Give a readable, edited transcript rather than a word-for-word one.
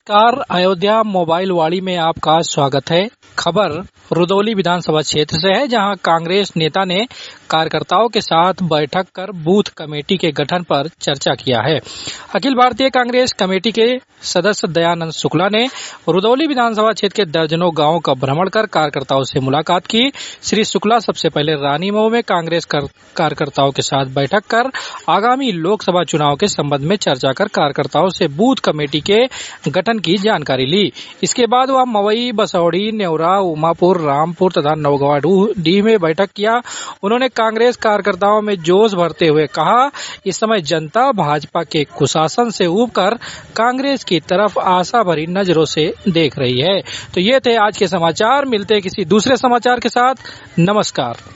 नमस्कार, अयोध्या मोबाइल वाड़ी में आपका स्वागत है। खबर रुदौली विधानसभा क्षेत्र से है, जहां कांग्रेस नेता ने कार्यकर्ताओं के साथ बैठक कर बूथ कमेटी के गठन पर चर्चा किया है। अखिल भारतीय कांग्रेस कमेटी के सदस्य दयानंद शुक्ला ने रुदौली विधानसभा क्षेत्र के दर्जनों गांवों का भ्रमण कर कार्यकर्ताओं से मुलाकात की। श्री शुक्ला सबसे पहले रानीमऊ में कांग्रेस कार्यकर्ताओं के साथ बैठक कर आगामी लोकसभा चुनाव के संबंध में चर्चा कर कार्यकर्ताओं से बूथ कमेटी के गठन की जानकारी ली। इसके बाद वह मवई, बसौड़ी, नेवरा, उमापुर, रामपुर तथा नवगवाडीह में बैठक किया। उन्होंने कांग्रेस कार्यकर्ताओं में जोश भरते हुए कहा, इस समय जनता भाजपा के कुशासन से ऊबकर कांग्रेस की तरफ आशा भरी नजरों से देख रही है। तो ये थे आज के समाचार। मिलते हैं किसी दूसरे समाचार के साथ। नमस्कार।